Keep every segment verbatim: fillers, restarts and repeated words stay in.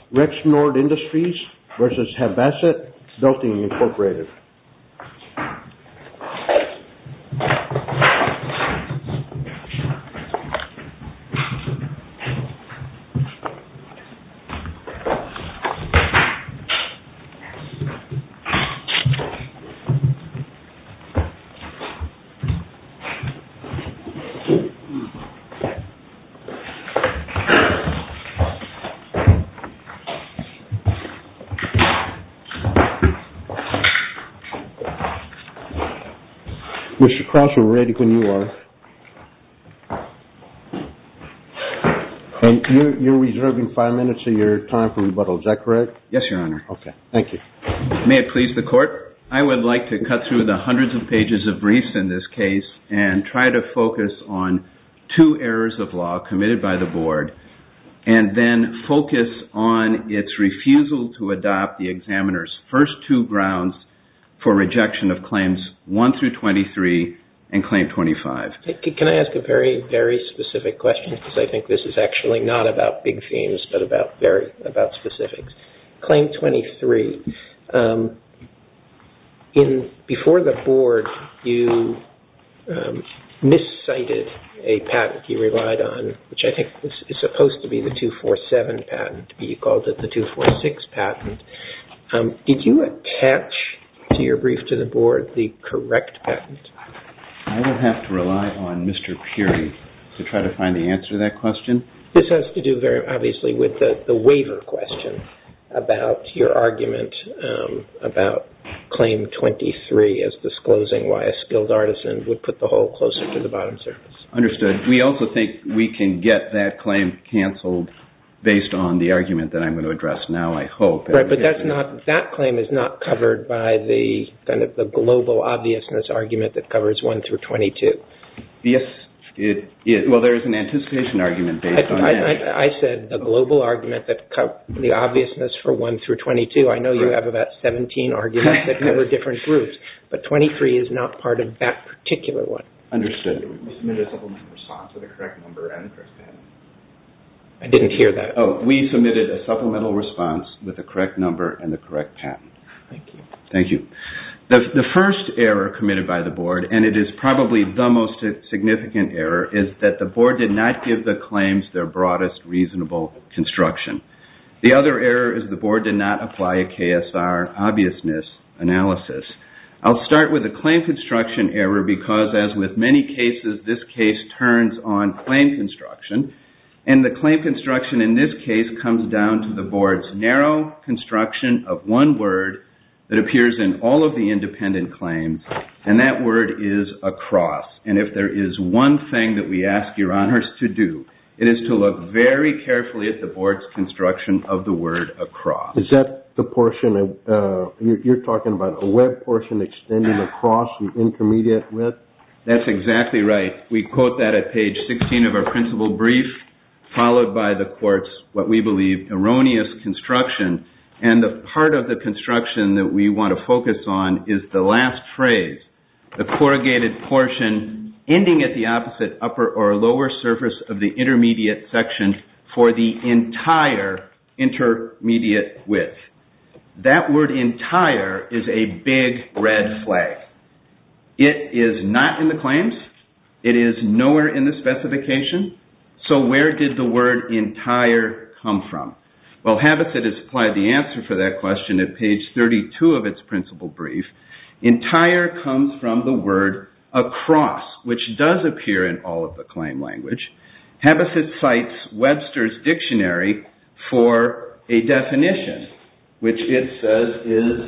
Rexnord Industries versus Habasset Belting Incorporated. Mister Cross, we're ready when you are. And you're, you're reserving five minutes of your time for rebuttal, is that correct? Yes, Your Honor. Okay, thank you. May it please the Court, I would like to cut through the hundreds of pages of briefs in this case and try to focus on two errors of law committed by the Board and then focus on its refusal to adopt the examiner's first two grounds for rejection of claims one through twenty-three and claim twenty-five. Can I ask a very, very specific question? Because I think this is actually not about big themes, but about very about specifics. Claim twenty-three. Um, in before the Board, you um, miscited a patent you relied on, which I think is, is supposed to be the two forty-seven patent, but you called it the two forty-six patent. Um, did you attach to your brief to the Board the correct patent? I will have to rely on Mister Peary to try to find the answer to that question. This has to do very obviously with the, the waiver question about your argument um, about claim twenty-three as disclosing why a skilled artisan would put the hole closer to the bottom surface. Understood. We also think we can get that claim canceled based on the argument that I'm going to address now, I hope. Right, but that's not, that claim is not covered by the kind of the global obviousness argument that covers one through twenty-two. Yes, it is. Well, there is an anticipation argument based I, on I, that. I, I said the global argument that co- the obviousness for one through twenty-two. I know you right. have about seventeen arguments that cover different groups, but twenty-three is not part of that particular one. Understood. We submitted a supplemental response with the correct number and the correct patent. I didn't hear that. Oh, we submitted a supplemental response with the correct number and the correct patent. Thank you. Thank you. The, the first error committed by the Board, and it is probably the most significant error, is that the Board did not give the claims their broadest reasonable construction. The other error is the Board did not apply a K S R obviousness analysis. I'll start with the claim construction error because, as with many cases, this case turns on claim construction. And the claim construction in this case comes down to the Board's narrow construction of one word that appears in all of the independent claims, and that word is across. And if there is one thing that we ask Your Honors to do, it is to look very carefully at the Board's construction of the word across. Is that the portion, of, uh, you're, you're talking about a web portion extending across the intermediate width? That's exactly right. We quote that at page sixteen of our principal brief, followed by the Court's, what we believe, erroneous construction. And the part of the construction that we want to focus on is the last phrase, the corrugated portion ending at the opposite upper or lower surface of the intermediate section for the entire intermediate width. That word entire is a big red flag. It is not in the claims. It is nowhere in the specification. So where did the word entire come from? Well, Habasset has supplied the answer for that question at page thirty-two of its principal brief. Entire comes from the word across, which does appear in all of the claim language. Habasset cites Webster's dictionary for a definition, which it says is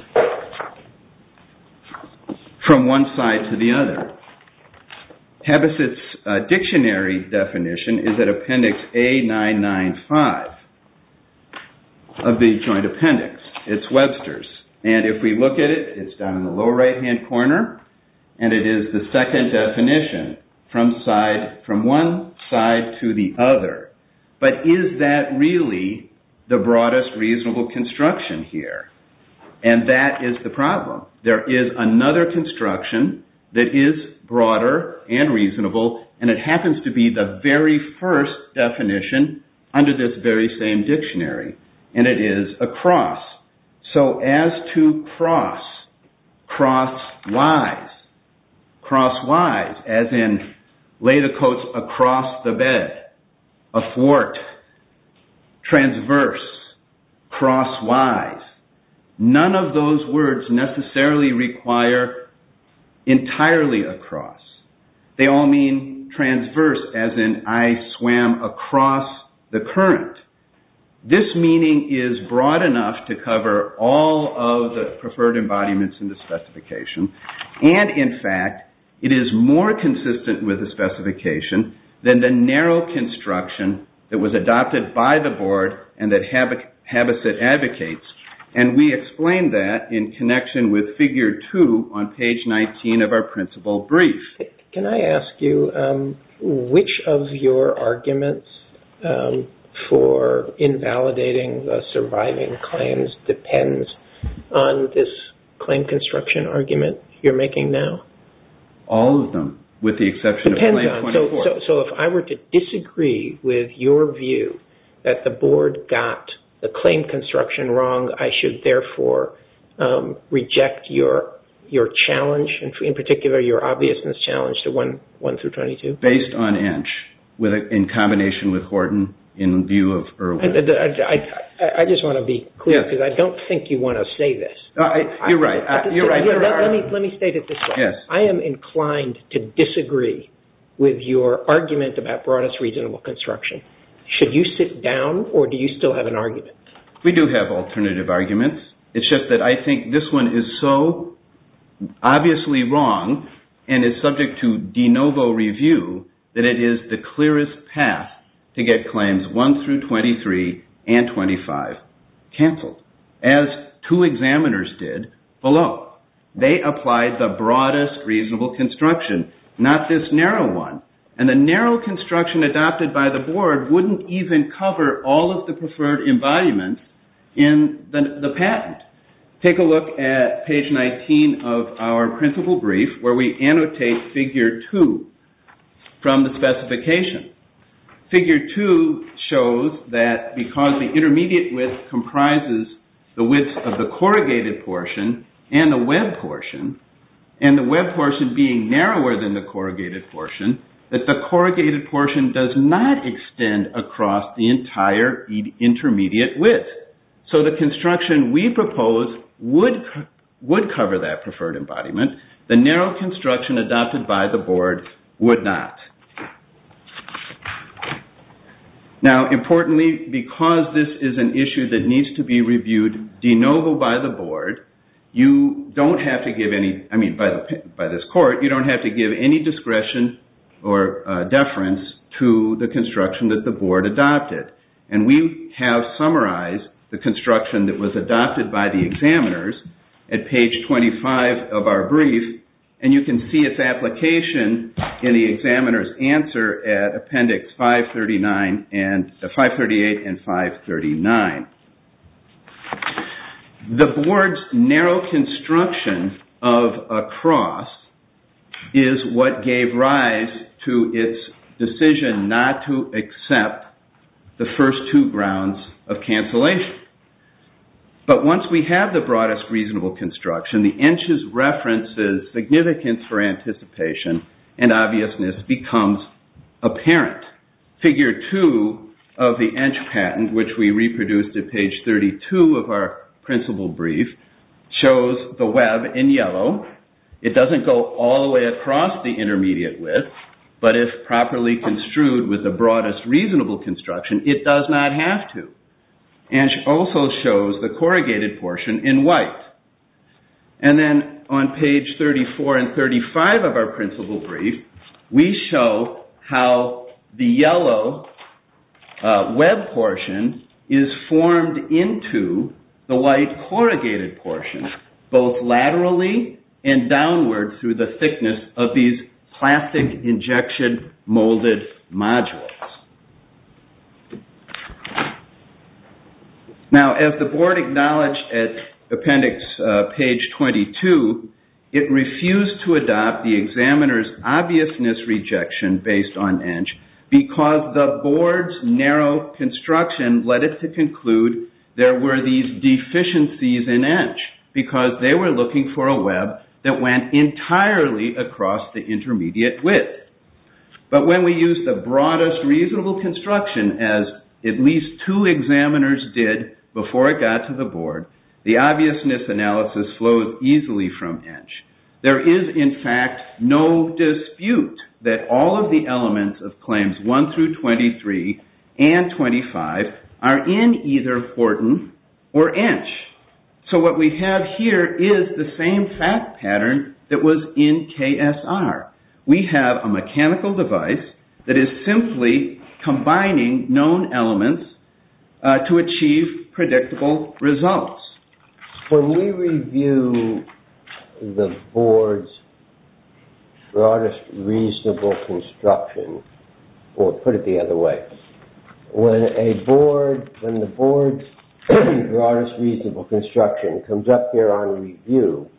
from one side to the other. Habasset's uh, dictionary definition is at appendix A nine ninety-five of the joint appendix. It's Webster's. And if we look at it, it's down in the lower right-hand corner, and it is the second definition from side, from one side to the other. But is that really the broadest reasonable construction here? And that is the problem. There is another construction that is broader and reasonable, and it happens to be the very first definition under this very same dictionary. and it is across. So as to cross, crosswise, crosswise, as in lay the coats across the bed, athwart, transverse, crosswise. None of those words necessarily require entirely across. They all mean transverse, as in I swam across the current. This meaning is broad enough to cover all of the preferred embodiments in the specification, and in fact, it is more consistent with the specification than the narrow construction that was adopted by the board and that Habesat advocates. And we explained that in connection with Figure two on page nineteen of our principal brief. Can I ask you, um, which of your arguments um, for invalidating the surviving claims depends on this claim construction argument you're making now? All of them, with the exception depends of Claim on. twenty-four. So, so, so if I were to disagree with your view that the board got the claim construction wrong, I should therefore um, reject your your challenge, and in particular your obviousness challenge to one one through twenty-two? Based on Ench, with a, in combination with Horton, in view of Irwin. I, I, I, I just want to be clear, because yes. I don't think you want to say this. Uh, I, you're right. I, you're right. Here, let, let me let me state it this way. Yes. I am inclined to disagree with your argument about broadest reasonable construction. Should you sit down, or do you still have an argument? We do have alternative arguments. It's just that I think this one is so obviously wrong and is subject to de novo review that it is the clearest path to get claims one through twenty-three and twenty-five canceled, as two examiners did below. They applied the broadest reasonable construction, not this narrow one. And the narrow construction adopted by the board wouldn't even cover all of the preferred embodiments in the, the patent. Take a look at page nineteen of our principal brief, where we annotate Figure two from the specification. Figure two shows that because the intermediate width comprises the width of the corrugated portion and the web portion, and the web portion being narrower than the corrugated portion, that the corrugated portion does not extend across the entire intermediate width. So the construction we propose would, would cover that preferred embodiment. The narrow construction adopted by the board would not. Now, importantly, because this is an issue that needs to be reviewed de novo by the board, you don't have to give any, I mean, by, the, by this court, you don't have to give any discretion or uh, deference to the construction that the board adopted. And we have summarized the construction that was adopted by the examiners at page twenty-five of our brief, and you can see its application in the examiner's answer at Appendix five thirty-nine and uh, five thirty-eight and five thirty-nine. The board's narrow construction of a cross is what gave rise to its decision not to accept the first two grounds of cancellation. But once we have the broadest reasonable construction, the Ench's references significance for anticipation and obviousness becomes apparent. Figure two of the Ench patent, which we reproduced at page thirty-two of our principal brief, shows the web in yellow. It doesn't go all the way across the intermediate width, but if properly construed with the broadest reasonable construction, it does not have to. And also shows the corrugated portion in white. And then on page thirty-four and thirty-five of our principal brief, we show how the yellow uh, web portion is formed into the white corrugated portion, both laterally and downward through the thickness of these plastic injection molded modules. Now, as the board acknowledged at appendix uh, page twenty-two, it refused to adopt the examiner's obviousness rejection based on Ench because the board's narrow construction led it to conclude there were these deficiencies in ENCH because they were looking for a web that went entirely across the intermediate width. But when we use the broadest reasonable construction, as at least two examiners did before it got to the board, the obviousness analysis flows easily from ENCH. There is, in fact, no dispute that all of the elements of claims one through twenty-three and twenty-five are in either Horton or ENCH. So what we have here is the same fact pattern that was in K S R. We have a mechanical device that is simply combining known elements uh, to achieve predictable results. When we review the board's broadest reasonable construction, or put it the other way, when a board, when the board's broadest reasonable construction comes up here on review,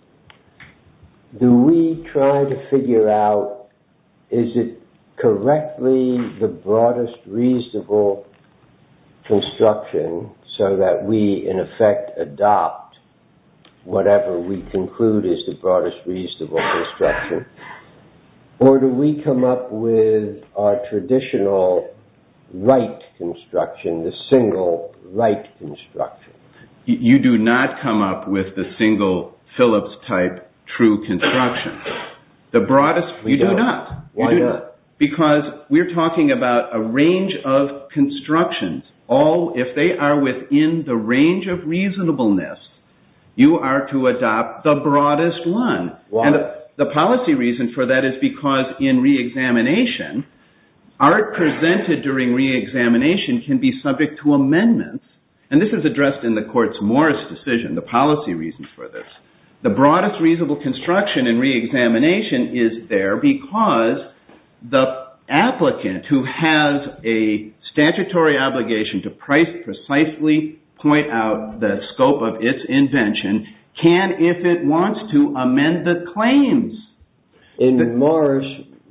do we try to figure out, is it correctly the broadest reasonable construction so that we, in effect, adopt whatever we conclude is the broadest reasonable construction? Or do we come up with our traditional right construction, the single right construction? You do not come up with the single Phillips-type true construction. The broadest, we you don't. do not. Why you do, not? Because we're talking about a range of constructions. All, if they are within the range of reasonableness, you are to adopt the broadest one. Why? And the, the policy reason for that is because in reexamination, art presented during reexamination can be subject to amendments, and this is addressed in the court's Morris decision, the policy reasons for this. The broadest reasonable construction in reexamination is there because the applicant who has a statutory obligation to price precisely point out the scope of its invention can, if it wants to, amend the claims. In the, Morris,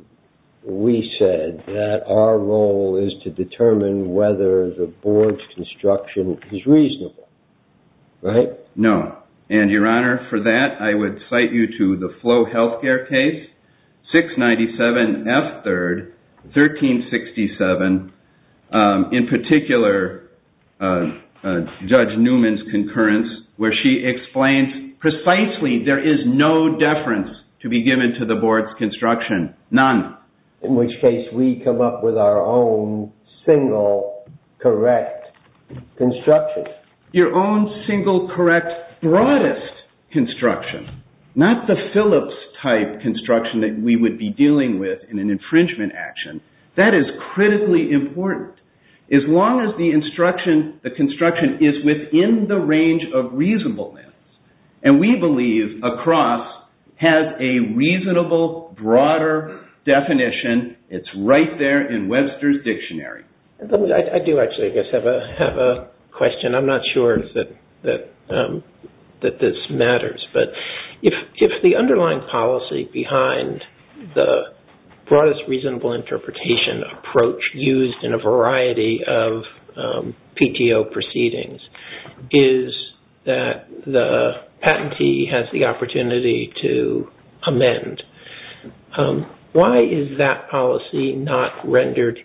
we said that our role is to determine whether the board's construction is reasonable, right? No. And, Your Honor, for that, I would cite you to the Flow Healthcare case, six ninety-seven F third, thirteen sixty-seven. Um, in particular, uh, uh, Judge Newman's concurrence, where she explains precisely there is no deference to be given to the board's construction. None. In which case we come up with our own single correct construction. Your own single correct broadest construction, not the Phillips-type construction that we would be dealing with in an infringement action. That is critically important. As long as the instruction, the construction is within the range of reasonableness, and we believe across has a reasonable, broader definition, it's right there in Webster's dictionary. I, I do actually, I guess, have a have a question. I'm not sure that that um, that this matters, but if if the underlying policy behind the broadest reasonable interpretation approach used in a variety of um, P T O proceedings is that the patentee has the opportunity to amend, um, why is that policy not rendered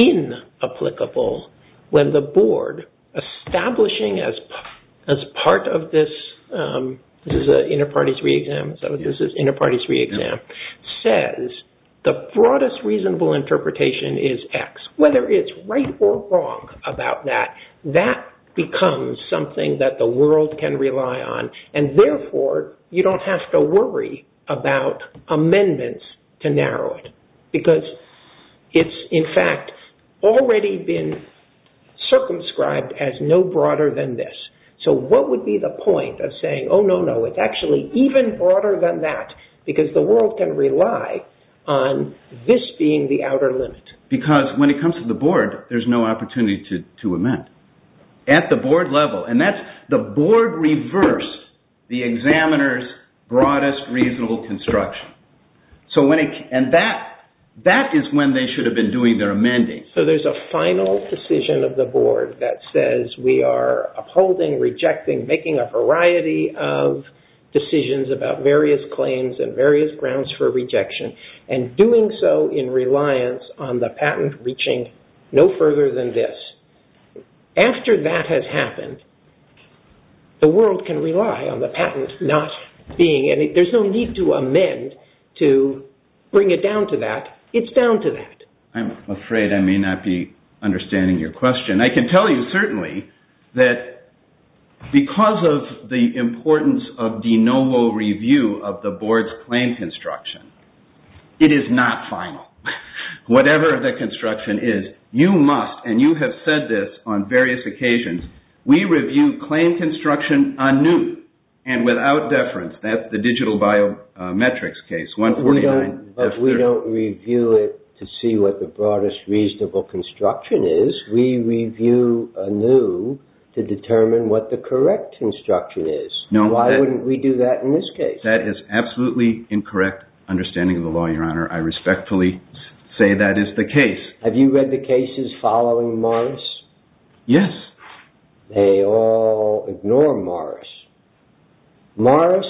inapplicable when the board, establishing as as part of this, um, this is an inter-parties re-exam, is that what this is? Inter-parties re-exam, says the broadest reasonable interpretation is X. Whether it's right or wrong about that, that becomes something that the world can rely on, and therefore you don't have to worry about amendments to narrow it, because it's in fact already been circumscribed as no broader than this. So what would be the point of saying, oh no, no, it's actually even broader than that, because the world can rely on this being the outer limit? Because when it comes to the board, there's no opportunity to, to amend. At the board level, and that's the board reversed the examiner's broadest reasonable construction. So when it, and that that is when they should have been doing their amending. So there's a final decision of the board that says we are upholding, rejecting, making a variety of decisions about various claims and various grounds for rejection, and doing so in reliance on the patent reaching no further than this. After that has happened, the world can rely on the patent not being any. There's no need to amend to bring it down to that. It's down to that. I'm afraid I may not be understanding your question. I can tell you certainly that because of the importance of de novo review of the board's claim construction, it is not final. Whatever the construction is, you must, and you have said this on various occasions, we review claim construction anew and without deference. That's the digital biometrics case, one forty-nine. But we don't review it to see what the broadest reasonable construction is. We review anew to determine what the correct construction is. No, Why that, wouldn't we do that in this case? That is absolutely incorrect understanding of the law, Your Honor. I respectfully say that is the case. Have you read the cases following Morris? Yes. They all ignore Morris. Morris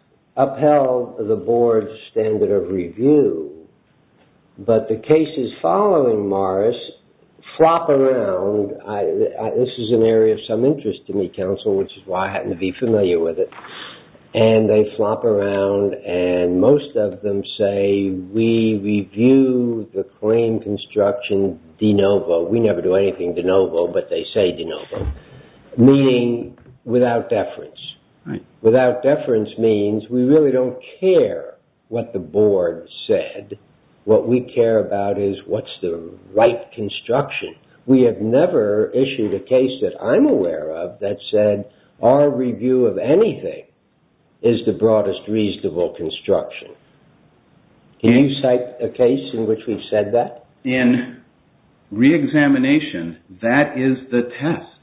upheld the board's standard of review, but the cases following Morris flop around. I, I, this is an area of some interest to me, counsel, which is why I happen to be familiar with it. And they flop around, and most of them say, we review the claim construction de novo. We never do anything de novo, but they say de novo, meaning without deference. Right. Without deference means we really don't care what the board said. What we care about is what's the right construction. We have never issued a case that I'm aware of that said our review of anything is the broadest reasonable construction. Can you cite a case in which we've said that? In reexamination, that is the test.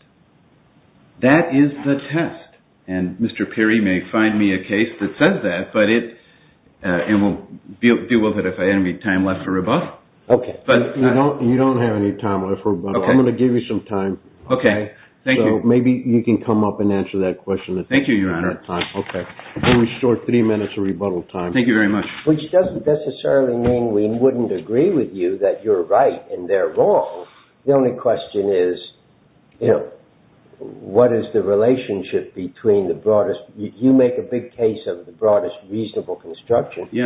That is the test. And Mister Perry may find me a case that says that, but it, uh, and we'll deal, deal with it if I have any time left for rebuttal. Okay. But you don't you don't have any time left for rebuttal. Okay. I'm going to give you some time. Okay. Thank so you. maybe you can come up and answer that question at Thank that, you, Your Honor. that time. Okay. We'll restore three minutes of rebuttal time. Thank you very much. Which doesn't necessarily mean we wouldn't agree with you that you're right and they're wrong. The only question is, you know, what is the relationship between the broadest, you, you make a big case of the broadest reasonable construction. Yes.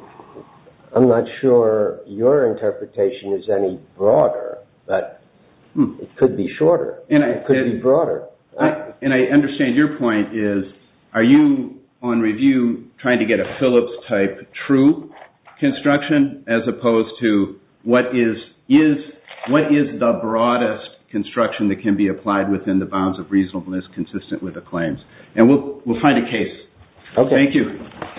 I'm not sure your interpretation is any broader, but hmm. it could be shorter. And I, it could it, be broader. I, and I understand your point is, are you on review trying to get a Phillips-type true construction as opposed to what is is what is the broadest construction that can be applied within the bounds of reasonableness consistent with the claims? And we'll we'll find a case. Okay. Thank you.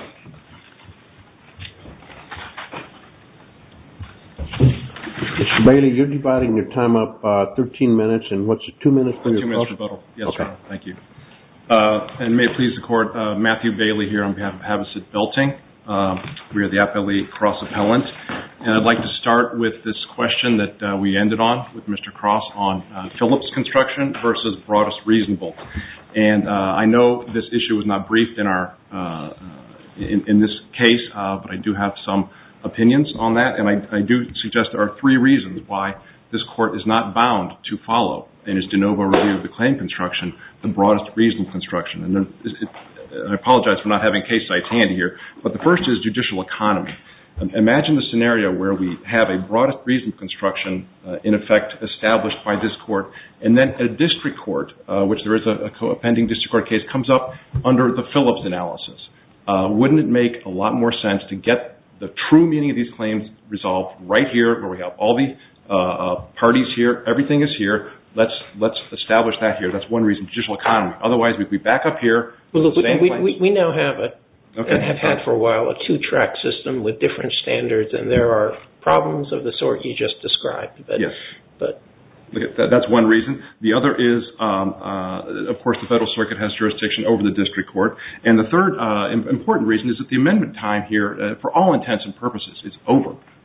Mister Bailey, you're dividing your time up uh, thirteen minutes, and what's it, two minutes for Two your minutes cross? rebuttal. Yes, okay. Your Honor. Thank you. Uh, and may it please the Court, uh, Matthew Bailey here on behalf of Havasit Belting. Uh, we are the appellee cross appellant. And I'd like to start with this question that uh, we ended on with Mister Cross on uh, Phillips construction versus broadest reasonable. And uh, I know this issue was not briefed in our uh, in, in this case, uh, but I do have some opinions on that, and I, I do suggest there are three reasons why this Court is not bound to follow in its de novo review of the claim construction the broadest reasonable construction. And there, it, it, I apologize for not having case sites handy here, but the first is judicial economy. Imagine the scenario where we have a broadest reasonable construction uh, in effect established by this court, and then a district court, uh, which there is a, a pending district court case, comes up under the Phillips analysis. Uh, wouldn't it make a lot more sense to get the true meaning of these claims resolved right here, where we have all the uh, uh, parties here, everything is here? Let's let's establish that here. That's one reason, judicial economy. Otherwise, we'd be back up here. Well, look, same we, place. we we now have a Okay. and have had for a while a two-track system with different standards, and there are problems of the sort you just described. But, yes. But that, that's one reason. The other is, um, uh, of course, the Federal Circuit has jurisdiction over the district court. And the third uh, important reason is that the amendment time here, uh, for all intents and purposes, is over.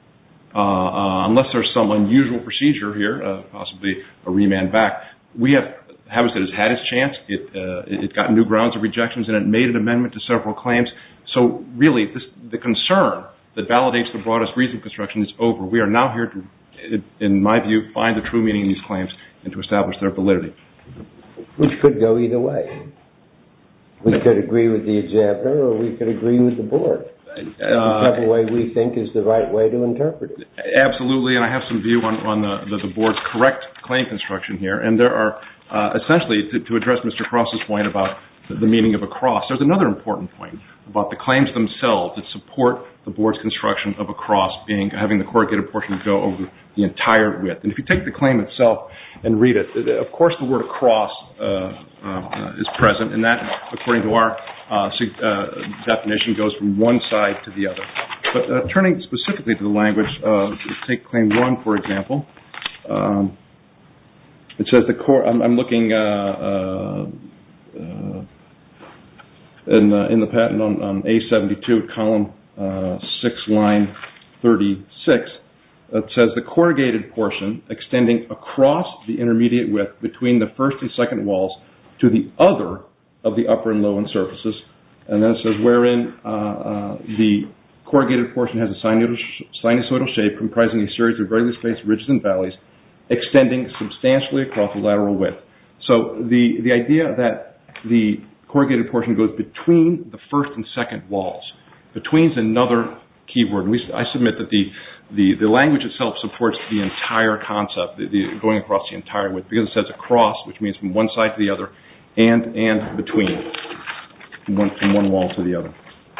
uh, uh, unless there's some unusual procedure here, uh, possibly a remand back, we have, Havasit has had its chance. It, uh, it got new grounds of rejections, and it made an amendment to several claims. So really, this, the concern that validates the broadest reasonable construction is over. We are now here to, in my view, find the true meaning of these claims and to establish their validity. Which could go either way. We could agree with the examiner, or we could agree with the board. Uh, Whichever way we think is the right way to interpret it. Absolutely, and I have some view on, on the, the, the board's correct claim construction here. And there are, uh, essentially, to, to address Mister Cross's point about the, the meaning of a cross, there's another important point about the claims themselves that support the board's construction of a cross being, having the corrugated portion go over the entire width. And if you take the claim itself and read it, of course the word cross uh, uh, is present, and that, according to our Uh, uh, definition, goes from one side to the other. But uh, turning specifically to the language, uh, take claim one, for example. Um, it says the core. I'm, I'm looking uh, uh, uh, in, uh, in the patent on, on A seventy-two, column uh, six, line thirty-six. It says the corrugated portion extending across the intermediate width between the first and second walls to the other of the upper and lower surfaces, and then it says wherein uh, uh, the corrugated portion has a sinusoidal shape comprising a series of regularly spaced ridges and valleys extending substantially across the lateral width. So the, the idea that the corrugated portion goes between the first and second walls. Between is another keyword. We, I submit that the, the, the language itself supports the entire concept, the, the, going across the entire width, because it says across, which means from one side to the other, and and between, from one, from one wall to the other.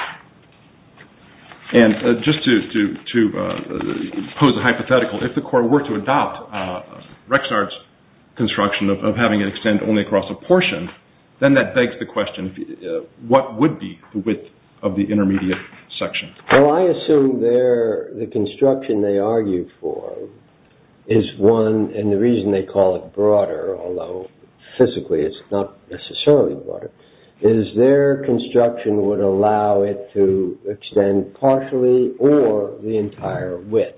And uh, just to to, to uh, pose a hypothetical, if the court were to adopt uh, Rexnard's construction of, of having it extend only across a portion, then that begs the question, uh, what would be the width of the intermediate section? Well, I assume their the construction they argue for is one, and the reason they call it broader, although physically it's not necessarily broader, is their construction would allow it to extend partially or the entire width.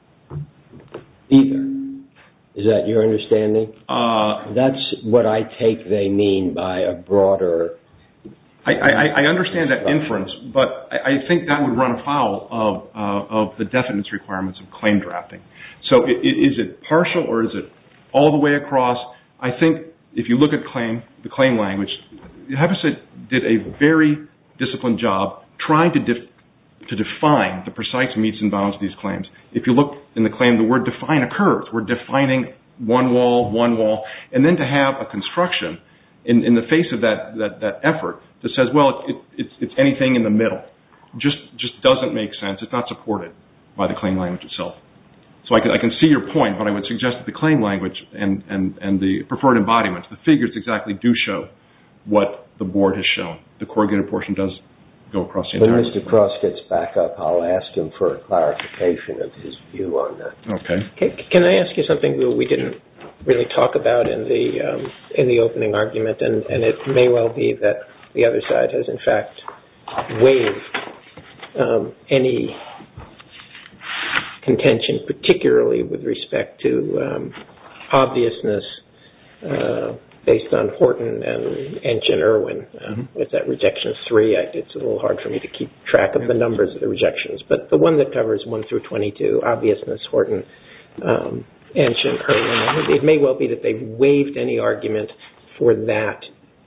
Either. Is that your understanding? Uh, That's what I take they mean by a broader... I, I, I understand that inference, but I, I think that would run afoul of, uh, of the definiteness requirements of claim drafting. So it, it, is it partial or is it all the way across? I think if you look at claim, the claim language, Havasit did a very disciplined job trying to, def, to define the precise metes and bounds of these claims. If you look in the claim, the word define occurs. We're defining one wall, one wall, and then to have a construction in, in the face of that, that, that effort that says, well, it, it, it's, it's anything in the middle, just, just doesn't make sense. It's not supported by the claim language itself. So I can, I can see your point, but I would suggest that the claim language and, and, and the preferred embodiments, the figures exactly do show what the board has shown. The corrugated portion does go across the entire... When Mister Cross gets back up, I'll ask him for a clarification of his view on that. Okay. Can, can I ask you something we didn't really talk about in the um, in the opening argument, and, and it may well be that the other side has in fact waived um, any contention, particularly with respect to um, obviousness uh, based on Horton and Ench and Irwin. Uh, mm-hmm. With that rejection three, I, it's a little hard for me to keep track of the numbers of the rejections. But the one that covers one through twenty-two, obviousness, Horton, um, Ench and Irwin, it may well be that they've waived any argument for that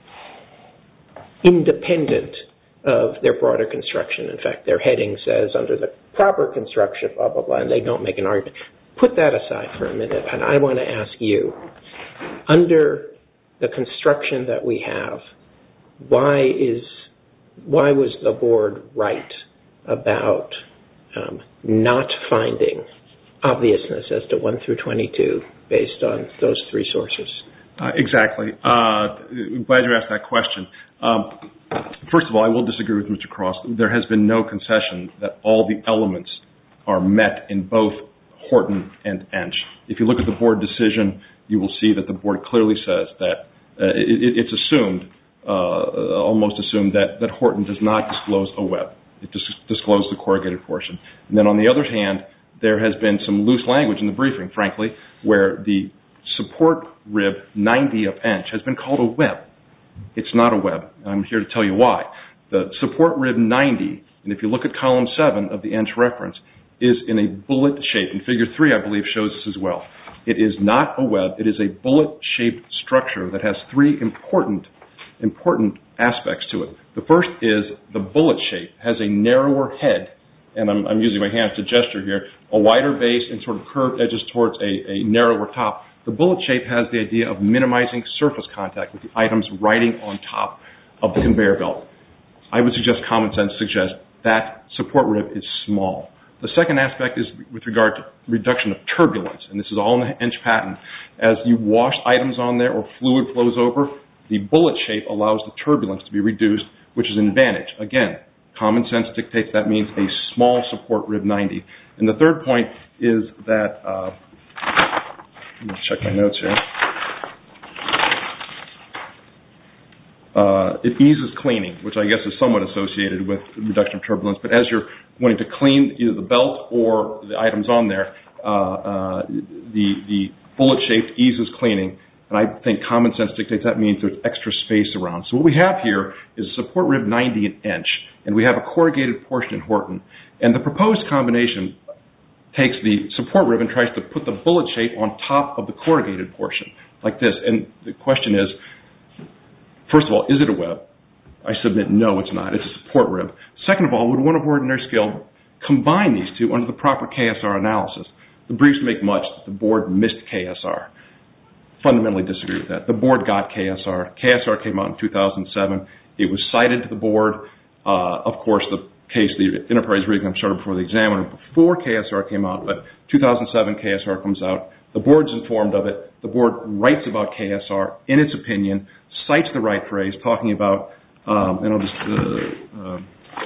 independent of their broader construction. In fact, their heading says under the proper construction, blah, blah, blah, and they don't make an argument. Put that aside for a minute, and I want to ask you, under the construction that we have, why is why was the board right about um, not finding obviousness as to one through twenty-two based on those three sources? Uh, exactly. Uh, I'm glad you asked that question. Um, first of all, I will disagree with Mister Cross. There has been no concession that all the elements are met in both Horton and Ench. If you look at the board decision, you will see that the board clearly says that uh, it, it's assumed, uh, almost assumed, that, that Horton does not disclose a web. It dis- disclosed the corrugated portion. And then on the other hand, there has been some loose language in the briefing, frankly, where the support rib ninety of ENCH has been called a web. It's not a web. I'm here to tell you why. The support rib ninety, and if you look at column seven of the ENCH reference, is in a bullet shape. And figure three, I believe, shows this as well. It is not a web. It is a bullet-shaped structure that has three important, important aspects to it. The first is the bullet shape has a narrower head, and I'm, I'm using my hands to gesture here, a wider base and sort of curved edges towards a, a narrower top. The bullet shape has the idea of minimizing surface contact with the items riding on top of the conveyor belt. I would suggest common sense suggests that support rib is small. The second aspect is with regard to reduction of turbulence, and this is all in the ENCH patent. As you wash items on there or fluid flows over, the bullet shape allows the turbulence to be reduced, which is an advantage. Again, common sense dictates that means a small support rib ninety. And the third point is that, uh, let me check my notes here. Uh, it eases cleaning, which I guess is somewhat associated with reduction of turbulence. But as you're wanting to clean either the belt or the items on there, uh, uh, the, the bullet shape eases cleaning. And I think common sense dictates that means there's extra space around. So what we have here is a support rib ninety in ENCH, and we have a corrugated portion in Horton. And the proposed combination takes the support rib and tries to put the bullet shape on top of the corrugated portion, like this. And the question is, first of all, is it a web? I submit no, it's not. It's a support rib. Second of all, would one of ordinary skill combine these two under the proper K S R analysis? The briefs make much that the board missed K S R. Fundamentally disagree with that. The board got K S R. K S R came out in two thousand seven. It was cited to the board. Uh, of course, the case, the enterprise rig, I'm started before the examiner, before K S R came out, but two thousand seven K S R comes out. The board's informed of it. The board writes about K S R in its opinion, cites the right phrase, talking about, um, and I'll just uh, uh,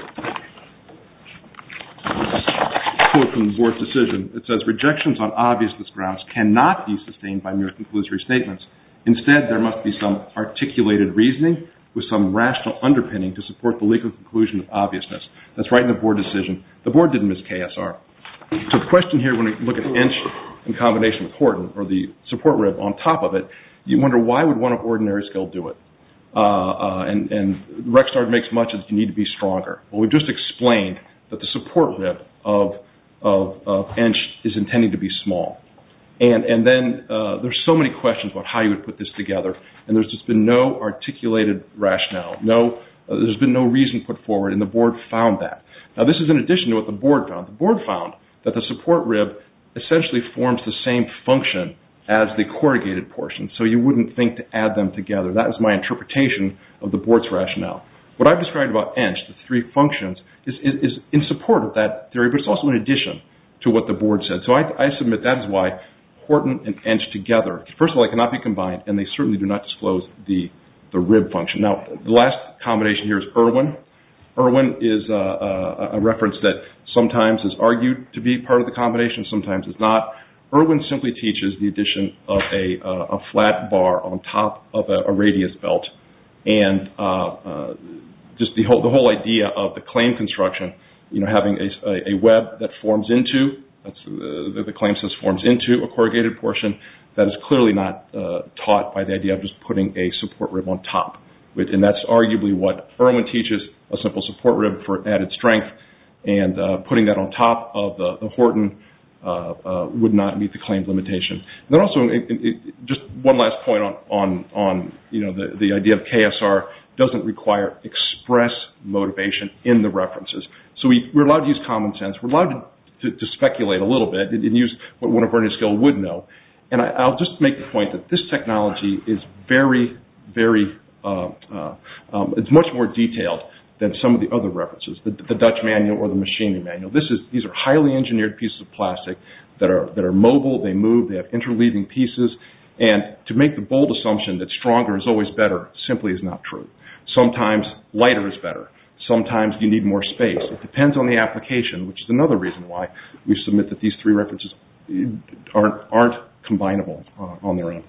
quote from the board's decision. It says, rejections on obviousness grounds cannot be sustained by mere conclusory statements. Instead, there must be some articulated reasoning with some rational underpinning to support the legal conclusion of obviousness. That's right in the board decision. The board didn't miss K S R. So the question here, when we look at ENCH in combination with Horton, or the support rib on top of it, you wonder why would one of ordinary skill do it? Uh, uh, and, and Rexnord makes much of you need to be stronger. Well, we've just explained that the support rib of, of, of ENCH is intended to be small. And, and then uh, there's so many questions about how you would put this together, and there's just been no articulated rationale. No, uh, there's been no reason put forward, and the board found that. Now, this is in addition to what the board found. The board found that the support rib essentially forms the same function as the corrugated portion, so you wouldn't think to add them together. That was my interpretation of the board's rationale. What I've described about ENCH, the three functions, is, is, is in support of that theory, but it's also in addition to what the board said. So I, I submit that is why Horton and ENCH together, first of all, they cannot be combined, and they certainly do not disclose the, the rib function. Now, the last combination here is Irwin. Irwin is a, a, a reference that sometimes is argued to be part of the combination, sometimes is not. Irwin simply teaches the addition of a, uh, a flat bar on top of a, a radius belt, and uh, uh, just the whole the whole idea of the claim construction, you know, having a, a web that forms into, that's uh, the claim says forms into a corrugated portion, that is clearly not uh, taught by the idea of just putting a support rib on top, and that's arguably what Irwin teaches, a simple support rib for added strength, and uh, putting that on top of the, the Horton Uh, uh, would not meet the claimed limitation. And then also, it, it, just one last point on, on, on you know, the, the idea of K S R doesn't require express motivation in the references. So we, we're allowed to use common sense. We're allowed to, to, to speculate a little bit and, and use what one of ordinary skill would know. And I, I'll just make the point that this technology is very, very, uh, uh, um, it's much more detailed than some of the other references, the, the Dutch manual or the machinery manual. This is, these are highly engineered pieces of plastic that are, that are mobile, they move, they have interleaving pieces, and to make the bold assumption that stronger is always better simply is not true. Sometimes lighter is better. Sometimes you need more space. It depends on the application, which is another reason why we submit that these three references aren't, aren't combinable uh, on their own.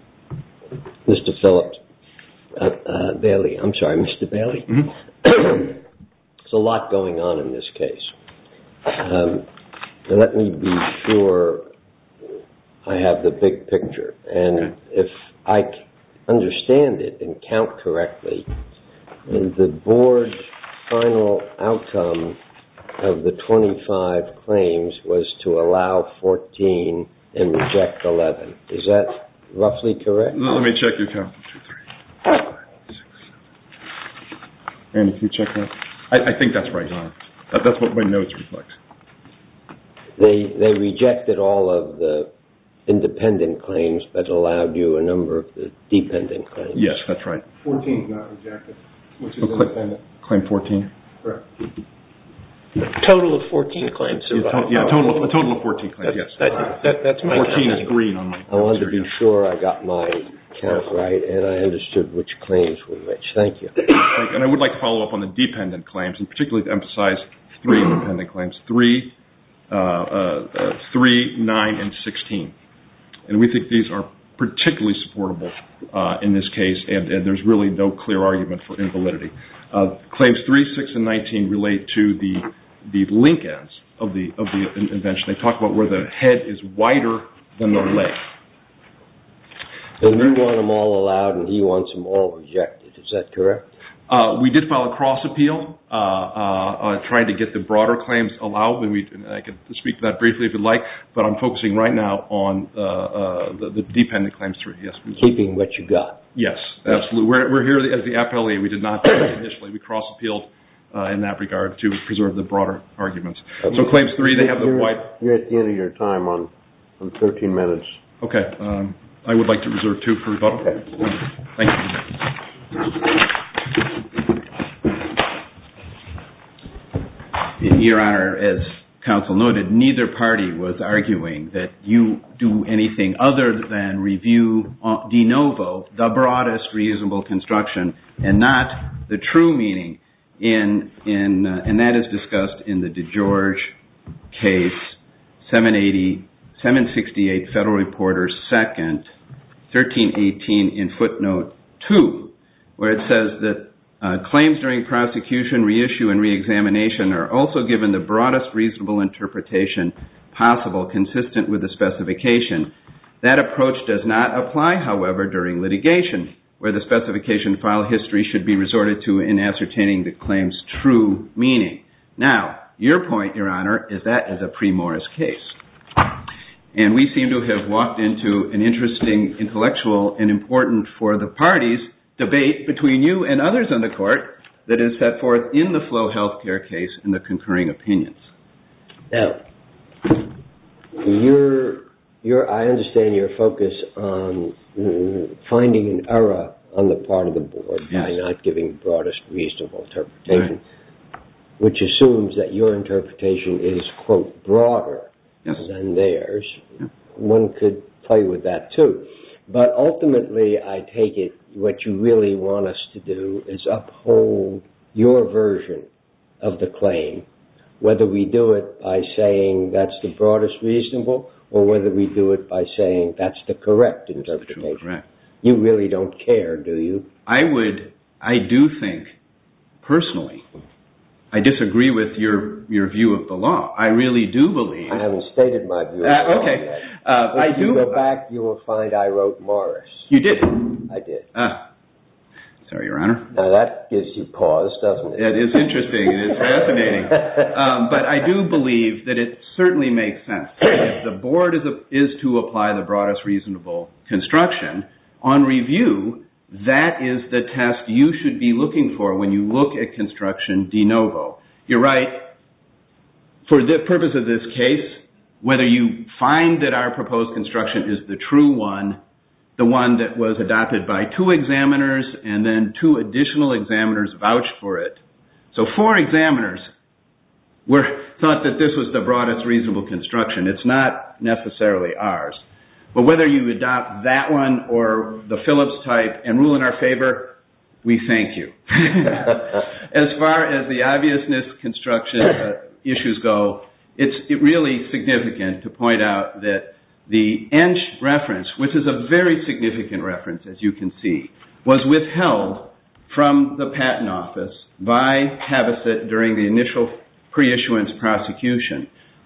Mister Phillips, uh, uh, Bailey, I'm sorry, Mister Bailey. Mm-hmm. There's a lot going on in this case. Um, let me be sure I have the big picture. And okay. if I understand it and count correctly, the board's final outcome of the twenty-five claims was to allow fourteen and reject eleven. Is that roughly correct? Let me check your count. Two, three, five, six, seven. And if you check that, I, I think that's right, John. That, that's what my notes reflect. They they rejected all of the independent claims, but allowed you a number of the dependent claims. Yes, that's right. fourteen is not rejected, which is oh, independent. Claim fourteen. Correct. A total of fourteen claims survived. Yeah, total of, a total of fourteen claims, that's, yes. That, that, that's my fourteen count. is green on my I wanted to be sure I got my count right and I understood which claims were which. Thank you. And I would like to follow up on the dependent claims, and particularly to emphasize three dependent claims, three, uh, uh, uh, three, nine, and sixteen. And we think these are particularly supportable uh, in this case, and, and there's really no clear argument for invalidity. Uh, claims three, six, and nineteen relate to the the link ends of the of the invention. They talk about where the head is wider than the leg. So you want them all allowed, and he wants them all rejected. Is that correct? Uh, we did file a cross appeal, uh, uh, uh, trying to get the broader claims allowed. And we, and I can speak to that briefly if you'd like, but I'm focusing right now on uh, uh, the, the dependent claims three. Yes, keeping what you got. Yes, absolutely. We're, we're here as the appellee. We did not initially. We cross appealed uh, in that regard to preserve the broader arguments. Okay. So claims three, they have the you're, wide. You're at the end of your time on, on thirteen minutes. Okay. Um, I would like to reserve two for rebuttal. Okay. Thank you. Your Honor, as counsel noted, neither party was arguing that you do anything other than review de novo the broadest reasonable construction and not the true meaning in, in uh, and that is discussed in the DeGeorge case, seven eighty, seven sixty-eight Federal Reporter second, thirteen eighteen in footnote two, where it says that Uh, claims during prosecution, reissue, and reexamination are also given the broadest reasonable interpretation possible consistent with the specification. That approach does not apply, however, during litigation, where the specification file history should be resorted to in ascertaining the claim's true meaning. Now, your point, Your Honor, is that is a pre-Morris case. And we seem to have walked into an interesting intellectual and important for the parties debate between you and others on the court that is set forth in the Flow Healthcare case in the concurring opinions. Now, your, your, I understand your focus on mm, finding an error on the part of the board yes. by not giving broadest reasonable interpretation, right. which assumes that your interpretation is, quote, broader yes. than theirs. Yeah. One could play with that, too. But ultimately, I take it what you really want us to do is uphold your version of the claim, whether we do it by saying that's the broadest reasonable or whether we do it by saying that's the correct interpretation. Correct. You really don't care, do you? I would, I do think, personally, I disagree with your, your view of the law. I really do believe... I haven't stated my view of uh, the okay. law yet. Uh, if I you do, go back, you will find I wrote Morris. You did? I did. Ah. Sorry, Your Honor. Now that gives you pause, doesn't it? It is interesting. It is fascinating. um, but I do believe that it certainly makes sense. If the board is, a, is to apply the broadest reasonable construction, on review, that is the test you should be looking for when you look at construction de novo. You're right. For the purpose of this case, whether you find that our proposed construction is the true one, the one that was adopted by two examiners and then two additional examiners vouched for it. So four examiners were thought that this was the broadest reasonable construction. It's not necessarily ours. But whether you adopt that one or the Phillips type and rule in our favor, we thank you. As far as the obviousness construction uh, issues go, it's it really significant to point out that the Ensch reference, which is a very significant reference, as you can see, was withheld from the Patent Office by Havasit during the initial pre-issuance prosecution.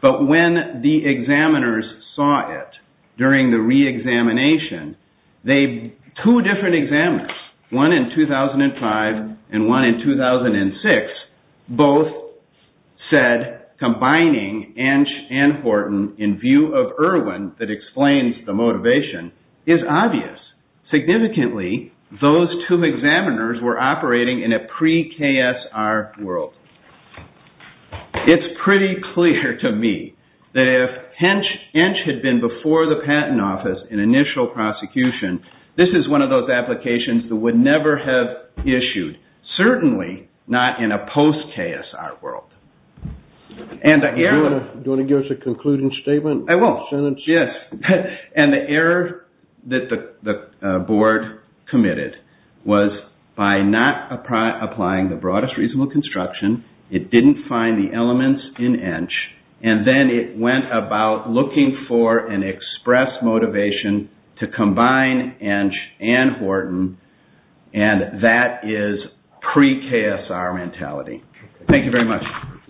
But when the examiners saw it during the re-examination, they two different examiners, one in two thousand five and one in two thousand six, both said combining Ensch and Horton in view of Irwin that explains the motivation is obvious. Significantly, those two examiners were operating in a pre-K S R world. It's pretty clear to me that if Ensch had been before the Patent Office in initial prosecution, this is one of those applications that would never have issued, certainly not in a post-K S R world. And the error, do you want to give us a concluding statement? I will. Sentence? Yes. And the error that the, the uh, board committed was by not appri- applying the broadest reasonable construction. It didn't find the elements in Ensch, and then it went about looking for an express motivation to combine Ensch and Horton, and that is pre-K S R mentality. Thank you very much.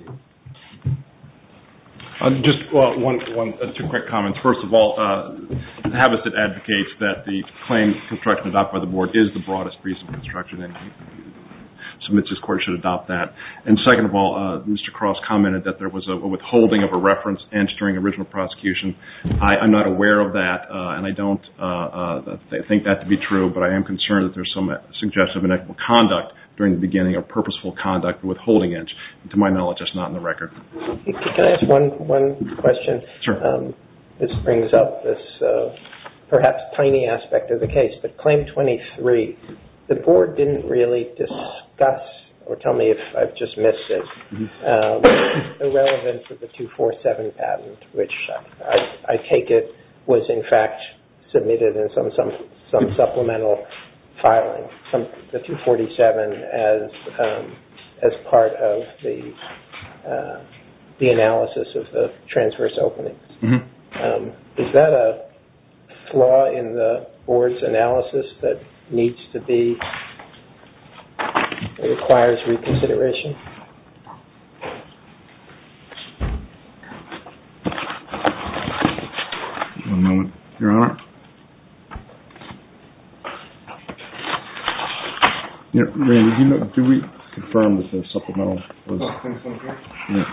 Uh, just well, one, one, uh, two quick comments. First of all, uh, Habasit advocates that the claim construction adopted by the board is the broadest reasonable construction, and submits this court should adopt that. And second of all, uh, Mister Cross commented that there was a, a withholding of a reference Ensch during original prosecution. I, I'm not aware of that, uh, and I don't uh, uh, th- think that to be true, but I am concerned that there's some suggestion of inequitable conduct during the beginning of purposeful conduct withholding Ensch. To my knowledge, that's not in the record. Can I ask one one question? Sure. Um, this brings up this uh, perhaps tiny aspect of the case, but Claim twenty-three, the board didn't really discuss, or tell me if I've just missed it, mm-hmm. um, the relevance of the two forty-seven patent, which I, I take it was in fact submitted in some some, some supplemental filing, some, the two forty-seven as um, as part of the uh, the analysis of the transverse openings. Mm-hmm. Um, is that a flaw in the board's analysis that needs to be, requires reconsideration? One moment, Your Honor. Yeah, Randy, do, you know, do we confirm that the supplemental was... Oh, I think so, okay. Yeah.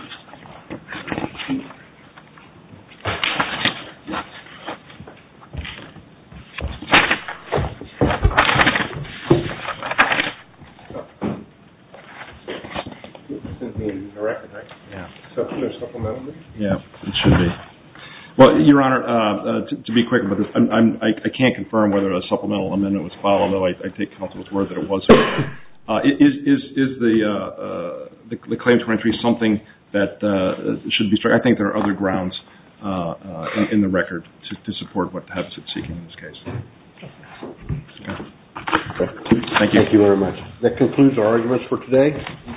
Yeah, it should be. Well, Your Honor, uh, uh, to, to be quick about this, I'm, I'm, I, I can't confirm whether a supplemental amendment was filed, although I, I take counsel's word that it was. Uh, is is is the, uh, uh, the the Claim twenty-three something that uh, should be struck? I think there are other grounds uh, uh, in, in the record to, to support what Habasit is seeking in this case. Okay. Okay. Thank you. Thank you very much. That concludes our arguments for today.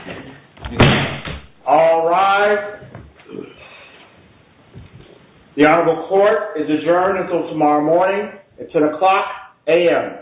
All rise. The Honorable Court is adjourned until tomorrow morning at ten o'clock a.m.